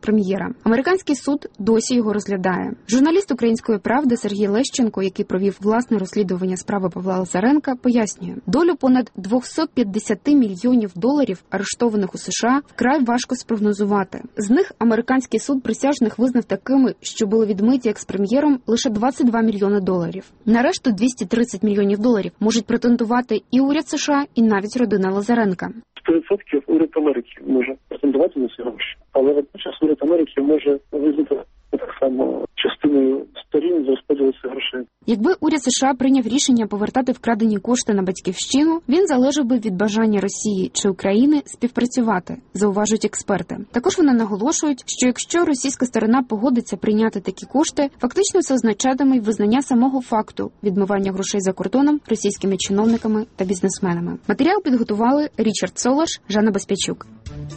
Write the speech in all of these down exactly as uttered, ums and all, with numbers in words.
екс-прем'єра. Американський суд досі його розглядає. Журналіст «Української правди» Сергій Лещенко, який провів власне розслідування справи Павла Лазаренка, пояснює, долю понад двісті п'ятдесят мільйонів доларів, арештованих у США, вкрай важко спрогнозувати. З них американський суд присяжних визнав такими, що були відмиті екс-прем'єром, лише двадцять два мільйони доларів. На решту двісті тридцять мільйонів доларів можуть претендувати і уряд США, і навіть родина Лазаренка. сто відсотків уряд Америки може претендувати на ці гроші, але водночас уряд Америки може визнати так само частиною сторін за розподілу цих грошей. Якби уряд США прийняв рішення повертати вкрадені кошти на батьківщину, він залежав би від бажання Росії чи України співпрацювати, зауважують експерти. Також вони наголошують, що якщо російська сторона погодиться прийняти такі кошти, фактично це означатиме й визнання самого факту відмивання грошей за кордоном російськими чиновниками та бізнесменами. Матеріал підготували Річард Солаш, Жанна Безпячук.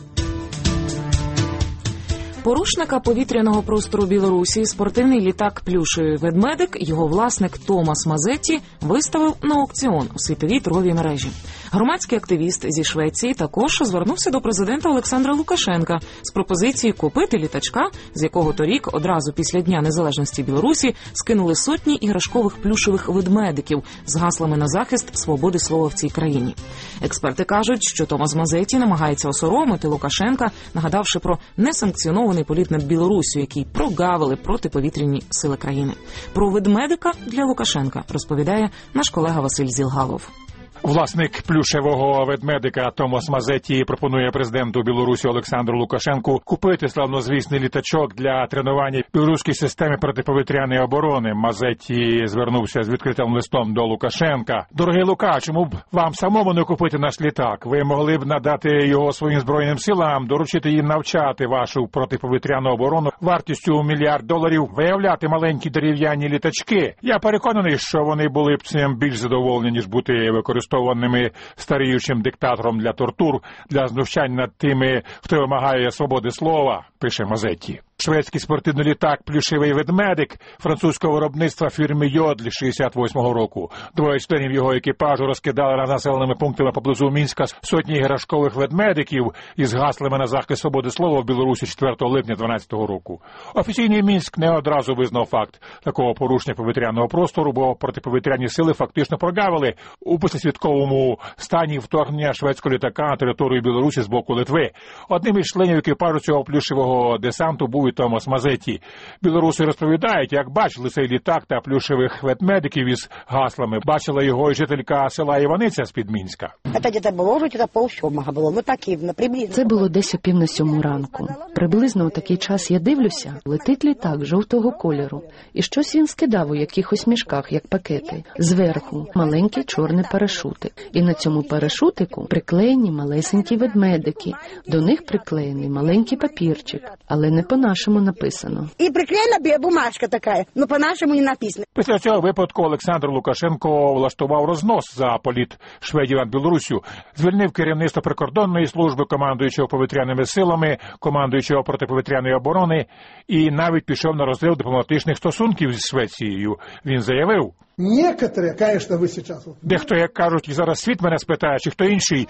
Порушника повітряного простору Білорусі спортивний літак «Плюшевий ведмедик» його власник Томас Мазетті виставив на аукціон у світовій торговій мережі. Громадський активіст зі Швеції також звернувся до президента Олександра Лукашенка з пропозицією купити літачка, з якого торік, одразу після Дня незалежності Білорусі, скинули сотні іграшкових плюшевих ведмедиків з гаслами на захист свободи слова в цій країні. Експерти кажуть, що Томас Мазетті намагається осоромити Лукашенка, нагадавши про несанкціонований політ над Білоруссю, який прогавили протиповітряні сили країни. Про ведмедика для Лукашенка розповідає наш колега Василь Зілгалов. Власник плюшевого ведмедика Томас Мазетті пропонує президенту Білорусі Олександру Лукашенку купити славнозвісний літачок для тренування білоруської системи протиповітряної оборони. Мазетті звернувся з відкритим листом до Лукашенка. «Дорогий Лука, чому б вам самому не купити наш літак? Ви могли б надати його своїм збройним силам, доручити їм навчати вашу протиповітряну оборону вартістю у мільярд доларів, виявляти маленькі дерев'яні літачки. Я переконаний, що вони були б цим більш задоволені, ніж бути використовуваними старіючим диктатором для тортур, для знущань над тими, хто вимагає свободи слова», пише Мазетті. Шведський спортивний літак «Плюшевий ведмедик» французького виробництва фірми «Йодль» шістдесят восьмого року. Двоє членів його екіпажу розкидали над населеними пунктами поблизу Мінська сотні іграшкових ведмедиків із гаслами на захист свободи слова в Білорусі четвертого липня дванадцятого року. Офіційний Мінськ не одразу визнав факт такого порушення повітряного простору, бо протиповітряні сили фактично прогавили у післясвятковому стані вторгнення шведського літака на територію Білорусі з боку Литви. Одним із членів екіпажу цього плюшевого десанту був і Томас Мазетті. Білоруси розповідають, як бачили цей літак та плюшевих ведмедиків із гаслами. Бачила його і жителька села Іваниця з-під Мінська. Це було десь о пів на сьому ранку. Приблизно у такий час я дивлюся, летить літак жовтого кольору. І щось він скидав у якихось мішках, як пакети. Зверху маленькі чорні парашути. І на цьому парашутику приклеєні малесенькі ведмедики. До них приклеєний маленький папірчик, але не по-нашому написано. І приклеєна бумажка така, але по-нашому не написано. Після цього випадку Олександр Лукашенко влаштував рознос за політ шведів над Білоруссю, звільнив керівництво прикордонної служби, командуючого повітряними силами, командуючого протиповітряної оборони і навіть пішов на розрив дипломатичних стосунків з Швецією. Він заявив: Некоторые, конечно, ви сейчас... Дехто, як кажуть, і зараз світ мене спитає, чи хто інший